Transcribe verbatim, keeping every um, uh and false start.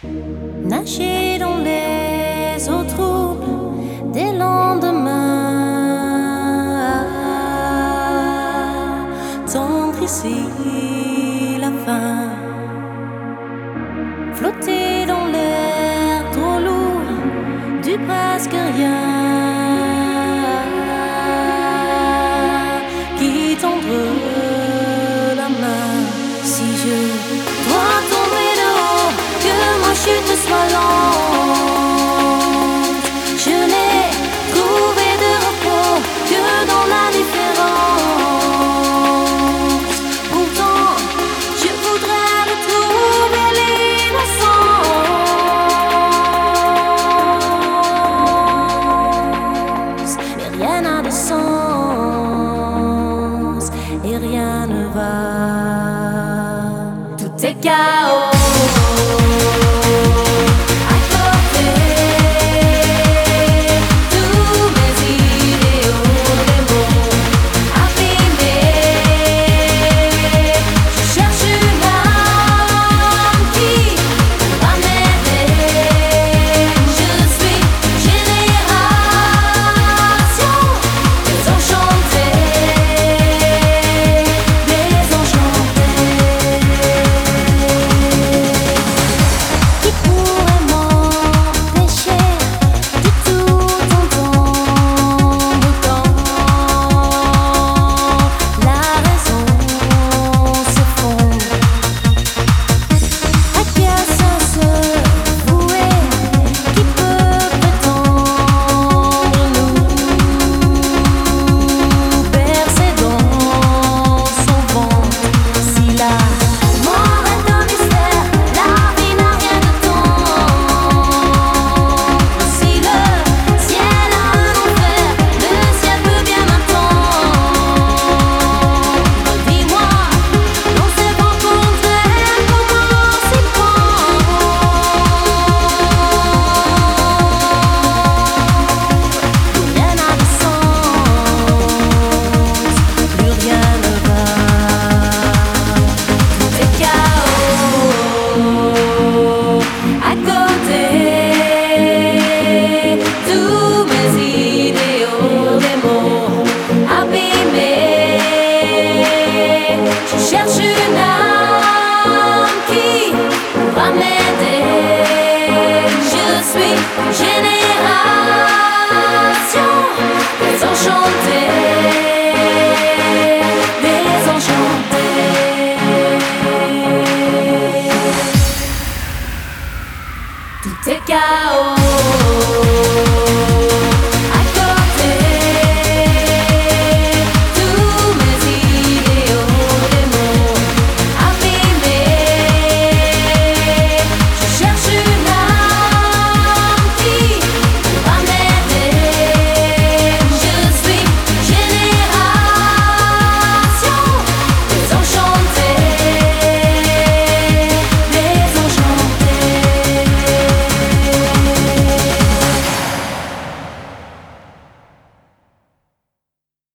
Nager dans les eaux troubles des lendemains, tendre ici la fin, flotter dans l'air trop lourd du presque rien, qui tendre la main. Si je dois tomber de haut, que ma chute soit lente, je n'ai trouvé de repos que dans la différence. Pourtant, je voudrais retrouver l'innocence, mais rien n'a de sens et rien ne va. Tout est chaos. Génération désenchantée, désenchantée. Tout est chaos.